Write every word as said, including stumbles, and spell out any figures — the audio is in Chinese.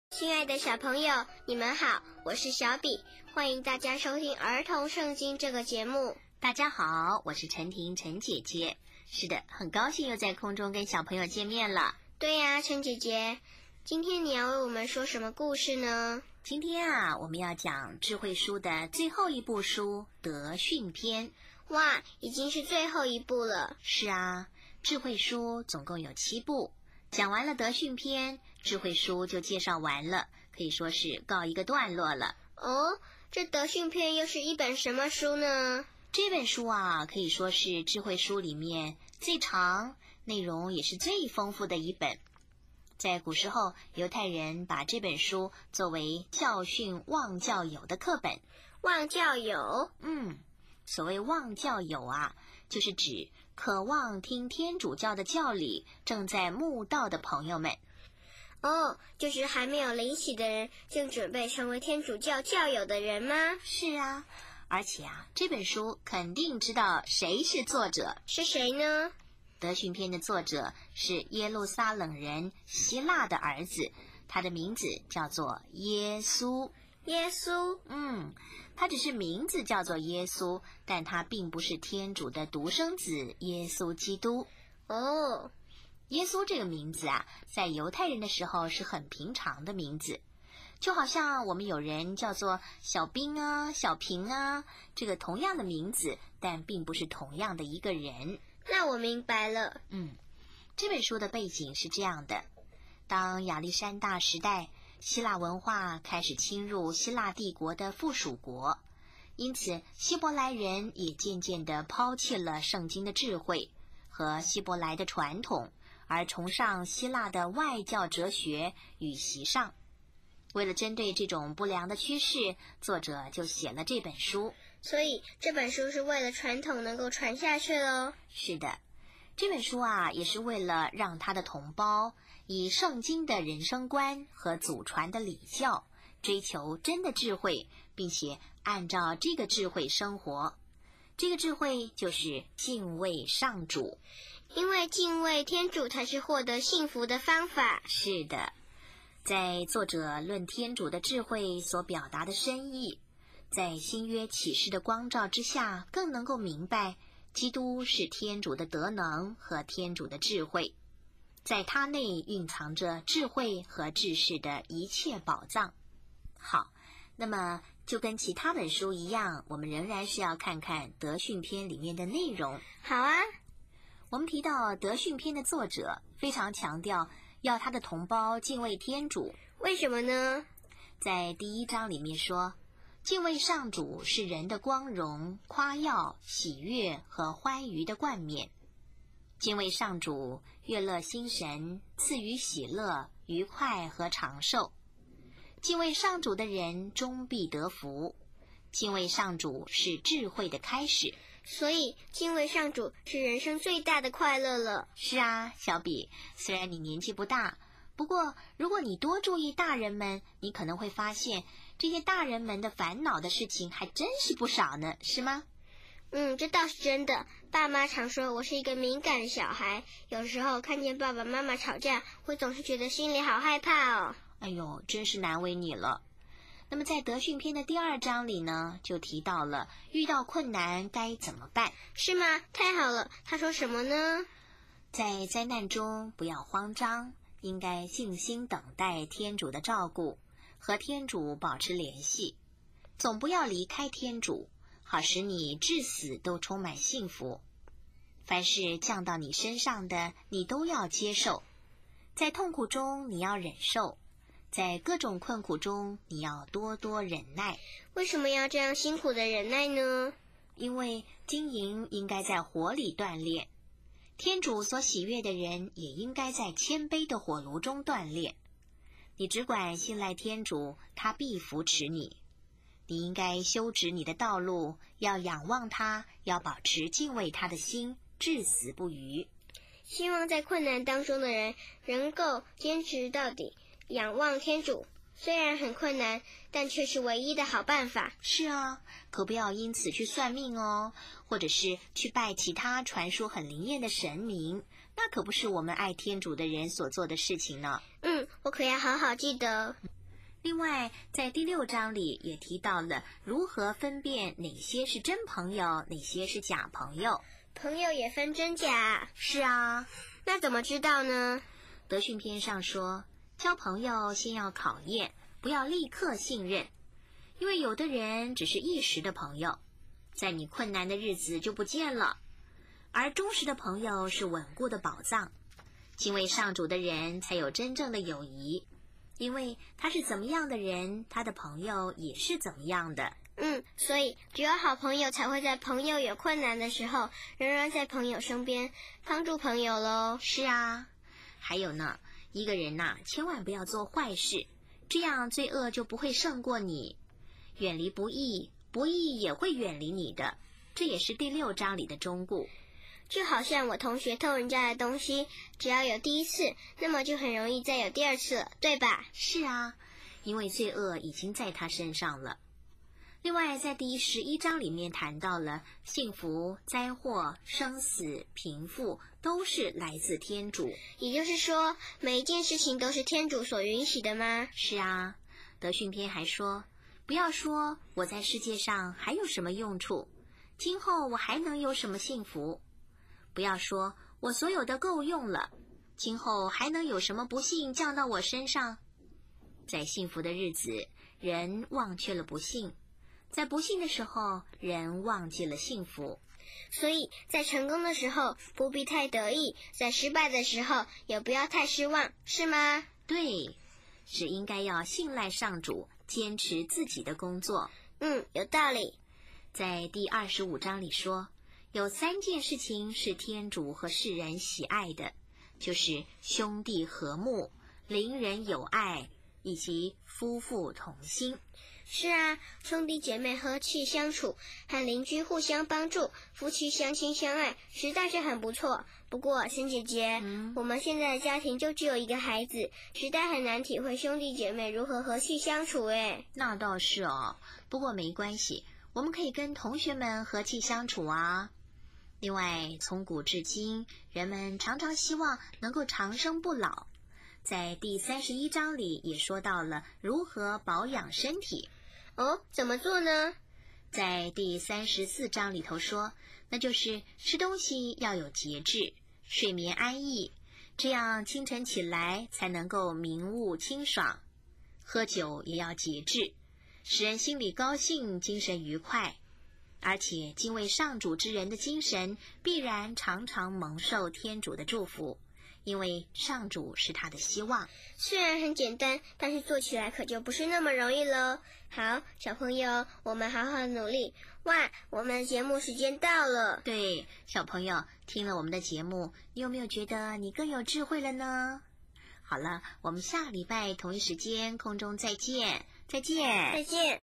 亲爱的小朋友，你们好，我是小比，欢迎大家收听儿童圣经这个节目。 大家好，我是陈婷陈姐姐。是的，很高兴又在空中跟小朋友见面了。 对呀，陈姐姐，今天你要为我们说什么故事呢？ 今天啊，我们要讲智慧书的最后一部书《德训篇》。 哇，已经是最后一部了。 是啊，智慧书总共有七部，讲完了德训篇，智慧书就介绍完了，可以说是告一个段落了。 哦，这德训篇又是一本什么书呢？ 这本书啊，可以说是智慧书里面最长、内容也是最丰富的一本。在古时候，犹太人把这本书作为教训望教友的课本。 望教友？ 嗯，所谓望教友啊，就是指渴望听天主教的教理，正在慕道的朋友们。 哦，就是还没有领洗的人，正准备成为天主教教友的人吗？ 是啊，而且啊，这本书肯定知道谁是作者。 是谁呢？ 德训篇的作者是耶路撒冷人希腊的儿子，他的名字叫做耶稣。 耶稣？ 嗯，他只是名字叫做耶稣，但他并不是天主的独生子耶稣基督。 哦， 耶稣这个名字啊，在犹太人的时候是很平常的名字，就好像我们有人叫做小兵啊、小平啊，这个同样的名字，但并不是同样的一个人。 那我明白了。 嗯，这本书的背景是这样的：当亚历山大时代，希腊文化开始侵入希腊帝国的附属国，因此希伯来人也渐渐地抛弃了圣经的智慧和希伯来的传统，而崇尚希腊的外教哲学与习尚。为了针对这种不良的趋势，作者就写了这本书。 所以这本书是为了传统能够传下去咯。 是的，这本书啊，也是为了让他的同胞以圣经的人生观和祖传的礼教，追求真的智慧，并且按照这个智慧生活。这个智慧就是敬畏上主， 因为敬畏天主才是获得幸福的方法。 是的，在作者论天主的智慧所表达的深意，在新约启示的光照之下，更能够明白基督是天主的德能和天主的智慧，在他内蕴藏着智慧和智识的一切宝藏。好，那么就跟其他本书一样，我们仍然是要看看德训篇里面的内容。 好啊， 我们提到德训篇的作者非常强调要他的同胞敬畏天主。 为什么呢？ 在第一章里面说，敬畏上主是人的光荣、夸耀、喜悦和欢愉的冠冕。敬畏上主悦乐心神，赐予喜乐、愉快和长寿。敬畏上主的人终必得福。敬畏上主是智慧的开始。 所以敬畏上主是人生最大的快乐了。 是啊，小比，虽然你年纪不大，不过如果你多注意大人们，你可能会发现这些大人们的烦恼的事情还真是不少呢，是吗？ 嗯，这倒是真的。爸妈常说我是一个敏感的小孩，有时候看见爸爸妈妈吵架，会总是觉得心里好害怕哦。 哎呦，真是难为你了。那么在德训篇的第二章里呢，就提到了遇到困难该怎么办。 是吗？太好了，他说什么呢？ 在灾难中不要慌张，应该静心等待天主的照顾，和天主保持联系，总不要离开天主，好使你至死都充满幸福。凡是降到你身上的，你都要接受。在痛苦中你要忍受，在各种困苦中你要多多忍耐。 为什么要这样辛苦的忍耐呢？ 因为金银应该在火里锻炼，天主所喜悦的人也应该在谦卑的火炉中锻炼。你只管信赖天主，他必扶持你。你应该修直你的道路，要仰望他，要保持敬畏他的心，至死不渝。 希望在困难当中的人能够坚持到底，仰望天主。虽然很困难，但却是唯一的好办法。 是啊，可不要因此去算命哦，或者是去拜其他传说很灵验的神明，那可不是我们爱天主的人所做的事情呢。 嗯，我可要好好记得。 另外，在第六章里也提到了如何分辨哪些是真朋友，哪些是假朋友。 朋友也分真假。 是啊， 那怎么知道呢？ 德训篇上说，交朋友先要考验，不要立刻信任，因为有的人只是一时的朋友，在你困难的日子就不见了，而忠实的朋友是稳固的宝藏。敬畏上主的人才有真正的友谊，因为他是怎么样的人，他的朋友也是怎么样的。 嗯，所以只有好朋友才会在朋友有困难的时候，仍然在朋友身边帮助朋友咯。 是啊，还有呢，一个人呐，千万不要做坏事，这样罪恶就不会胜过你。远离不义，不义也会远离你的，这也是第六章里的忠告。 就好像我同学偷人家的东西，只要有第一次，那么就很容易再有第二次了，对吧？ 是啊，因为罪恶已经在他身上了。另外，在第十一章里面谈到了幸福、灾祸、生死、贫富都是来自天主。 也就是说，每一件事情都是天主所允许的吗？ 是啊，德训篇还说，不要说我在世界上还有什么用处，今后我还能有什么幸福。不要说我所有的够用了，今后还能有什么不幸降到我身上。在幸福的日子，人忘却了不幸，在不幸的时候，人忘记了幸福。 所以在成功的时候不必太得意，在失败的时候也不要太失望，是吗？ 对，是应该要信赖上主，坚持自己的工作。 嗯，有道理。 在第二十五章里说，有三件事情是天主和世人喜爱的，就是兄弟和睦、邻人友爱，以及夫妇同心。 是啊，兄弟姐妹和气相处，和邻居互相帮助，夫妻相亲相爱，实在是很不错。不过沈姐姐、嗯、我们现在的家庭就只有一个孩子，实在很难体会兄弟姐妹如何和气相处诶。 那倒是哦，不过没关系，我们可以跟同学们和气相处啊。另外，从古至今，人们常常希望能够长生不老。在第三十一章里也说到了如何保养身体。 哦，怎么做呢？ 在第三十四章里头说，那就是吃东西要有节制，睡眠安逸，这样清晨起来才能够明悟清爽。喝酒也要节制，使人心里高兴，精神愉快。而且敬畏上主之人的精神必然常常蒙受天主的祝福，因为上主是他的希望。 虽然很简单，但是做起来可就不是那么容易了。好，小朋友，我们好好努力。哇，我们的节目时间到了。 对，小朋友，听了我们的节目，你有没有觉得你更有智慧了呢？好了，我们下礼拜同一时间空中再见，再见， 再见。